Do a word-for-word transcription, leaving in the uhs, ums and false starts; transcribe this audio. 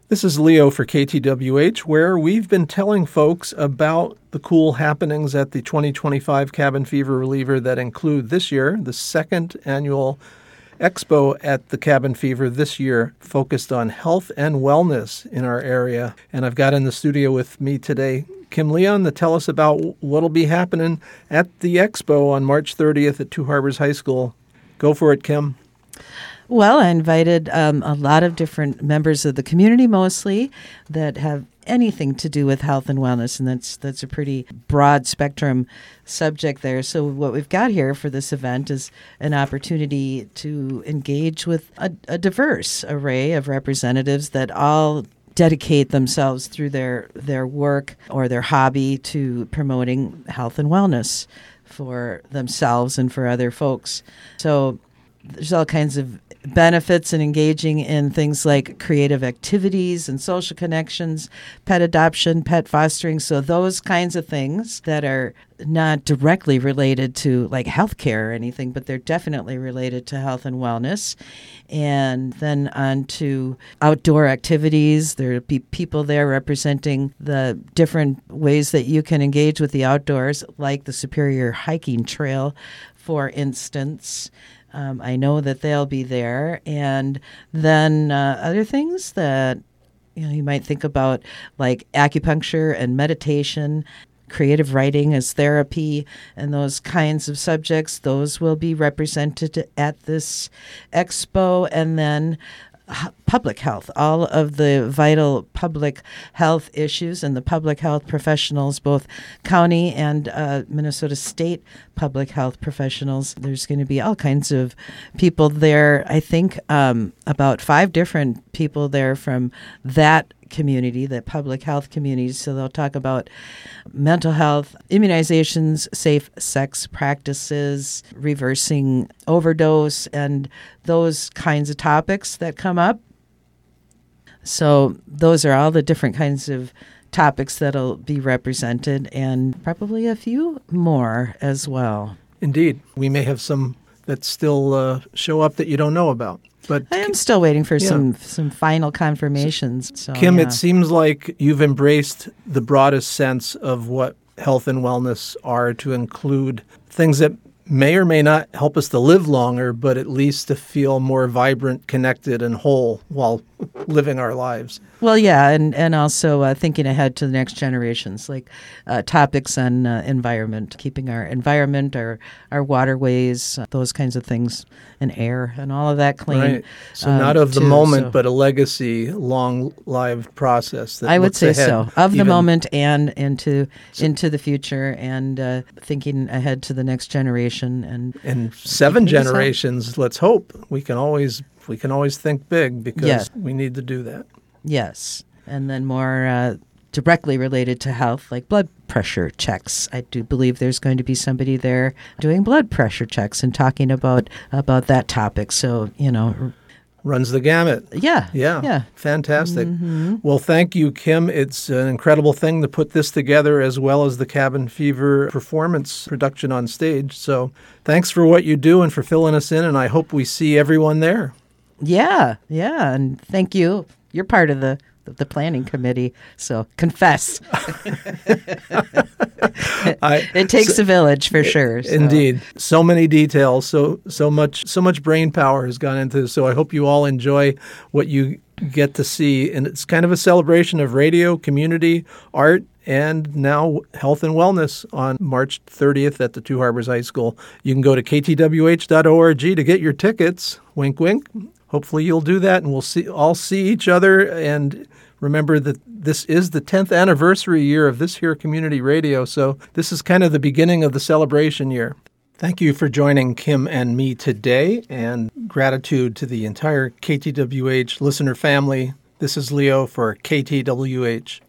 This is Leo for K T W H, where we've been telling folks about the cool happenings at the twenty twenty-five Cabin Fever Reliever that include this year, the second annual expo at the Cabin Fever this year, focused on health and wellness in our area. And I've got in the studio with me today Kim Leon to tell us about what'll be happening at the expo on March thirtieth at Two Harbors High School. Go for it, Kim. Well, I invited um, a lot of different members of the community, mostly, that have anything to do with health and wellness, and that's that's a pretty broad spectrum subject there. So what we've got here for this event is an opportunity to engage with a, a diverse array of representatives that all dedicate themselves through their, their work or their hobby to promoting health and wellness for themselves and for other folks. So there's all kinds of benefits in engaging in things like creative activities and social connections, pet adoption, pet fostering. So those kinds of things that are not directly related to like healthcare or anything, but they're definitely related to health and wellness. And then on to outdoor activities. There'll be people there representing the different ways that you can engage with the outdoors, like the Superior Hiking Trail, for instance. Um, I know that they'll be there. And then uh, other things that you know you might think about, like acupuncture and meditation, creative writing as therapy, and those kinds of subjects, those will be represented at this expo. And then public health, all of the vital public health issues and the public health professionals, both county and uh, Minnesota State public health professionals. There's going to be all kinds of people there. I think um, about five different people there from that community, the public health community. So they'll talk about mental health, immunizations, safe sex practices, reversing overdose, and those kinds of topics that come up. So those are all the different kinds of topics that'll be represented, and probably a few more as well. Indeed. We may have some that still uh, show up that you don't know about. But I am still waiting for yeah. some some final confirmations. So, Kim, yeah. It seems like you've embraced the broadest sense of what health and wellness are, to include things that may or may not help us to live longer, but at least to feel more vibrant, connected, and whole while living our lives. Well, yeah, and, and also uh, thinking ahead to the next generations, like uh, topics on uh, environment, keeping our environment, our, our waterways, uh, those kinds of things, and air, and all of that clean. Right. So um, not of the too, moment, so. but a legacy, long-lived process that I would looks say ahead, so. Of even, the moment and into so, into the future, and uh, thinking ahead to the next generation. And, and seven generations, let's hope. We can always we can always think big, because yes. we need to do that. Yes. And then more uh, directly related to health, like blood pressure checks. I do believe there's going to be somebody there doing blood pressure checks and talking about about that topic. So, you know, runs the gamut. Yeah. Yeah. Yeah. Fantastic. Mm-hmm. Well, thank you, Kim. It's an incredible thing to put this together, as well as the Cabin Fever performance production on stage. So thanks for what you do and for filling us in, and I hope we see everyone there. Yeah. Yeah. And thank you. You're part of the the planning committee, so confess. I, it takes so, a village for sure. So. Indeed. So many details, so so much so much brain power has gone into this. So I hope you all enjoy what you get to see. And it's kind of a celebration of radio, community, art, and now health and wellness on March thirtieth at the Two Harbors High School. You can go to k t w h dot org to get your tickets. Wink, wink. Hopefully you'll do that, and we'll see all see each other. And remember that this is the tenth anniversary year of this here community radio, so this is kind of the beginning of the celebration year. Thank you for joining Kim and me today, and gratitude to the entire K T W H listener family. This is Leo for K T W H.